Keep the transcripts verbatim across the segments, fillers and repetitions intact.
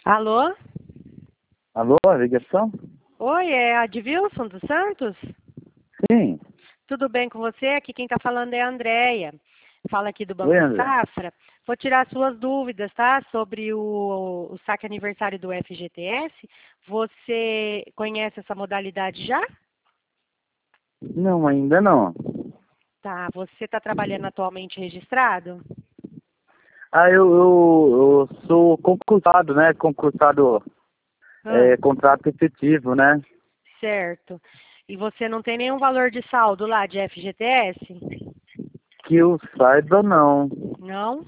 Alô? Alô, ligação? Oi, é a Advilson dos Santos? Sim. Tudo bem com você? Aqui quem está falando é a Andréia. Fala aqui do Oi, Banco André. Safra. Vou tirar suas dúvidas, tá? Sobre o, o saque aniversário do F G T S. Você conhece essa modalidade já? Não, ainda não. Tá. Você está trabalhando atualmente registrado? Ah, eu, eu, eu sou concursado, né? Concursado, Ah, é, contrato efetivo, né? certo. E você não tem nenhum valor de saldo lá de F G T S? Que eu saiba, não. Não?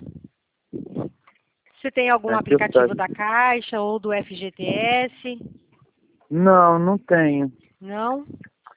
Você tem algum É que eu aplicativo saiba. da Caixa ou do F G T S? Não, não tenho. Não?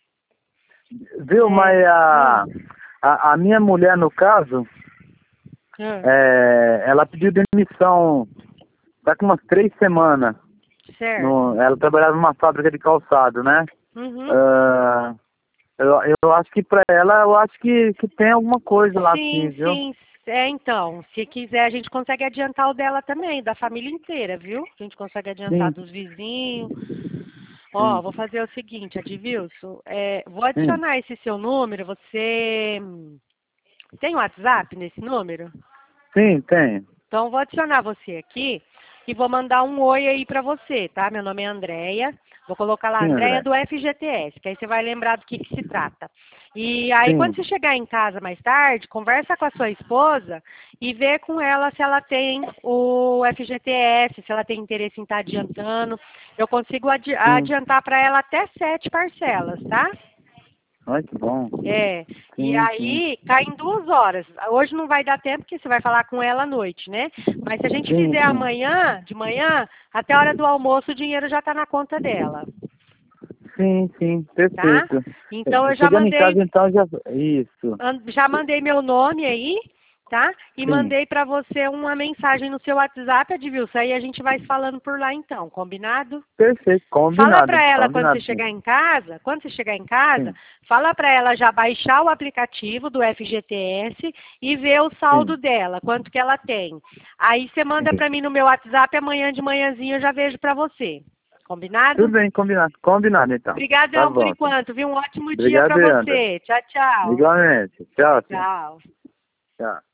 Viu, mas É, a, hum, a, a minha mulher, no caso, hum, é, ela pediu demissão tá com umas três semanas. certo. No, ela trabalhava numa fábrica de calçado, né? Uhum. Ah, eu, eu acho que pra ela, eu acho que, que tem alguma coisa lá sim, Sim, viu? sim. É, então, se quiser, a gente consegue adiantar o dela também, da família inteira, viu? A gente consegue adiantar Sim, dos vizinhos. Ó, sim, vou fazer o seguinte, Advilson, é, vou sim. adicionar esse seu número, você tem WhatsApp nesse número? Sim, tem. Então, vou adicionar você aqui e vou mandar um oi aí pra você, tá? Meu nome é Andréia. Vou colocar lá, Sim, Andréia André. do F G T S, que aí você vai lembrar do que, que se trata. E aí, quando Sim. você chegar em casa mais tarde, conversa com a sua esposa e vê com ela se ela tem o F G T S, se ela tem interesse em estar adiantando. Eu consigo adi- Sim. adiantar para ela até sete parcelas, tá? Ai, que bom. É, e Sim, sim. aí cai em duas horas. Hoje não vai dar tempo, porque você vai falar com ela à noite, né? Mas se a gente Sim, fizer sim. amanhã, de manhã, até a hora do almoço, o dinheiro já está na conta dela, Sim, sim. tá? Perfeito. Então eu já Chegando em mandei, casa, então, já... Isso. an- já mandei meu nome aí, tá? E Sim. mandei para você uma mensagem no seu WhatsApp, Advilson. Aí a gente vai se falando por lá então, combinado? Perfeito. Fala Combinado. para ela quando você Combinado, sim. chegar em casa, quando você chegar em casa, Sim, fala para ela já baixar o aplicativo do F G T S e ver o saldo sim, dela, quanto que ela tem. Aí você manda sim. para mim no meu WhatsApp, amanhã de manhãzinho eu já vejo para você. Tudo Combinado? bem, combinado. Combinado, então. Tá Obrigadão por bom, então. enquanto, viu? Um ótimo dia para Obrigado, André. você. Tchau, tchau. Igualmente. Tchau, tchau. Tchau. Tchau.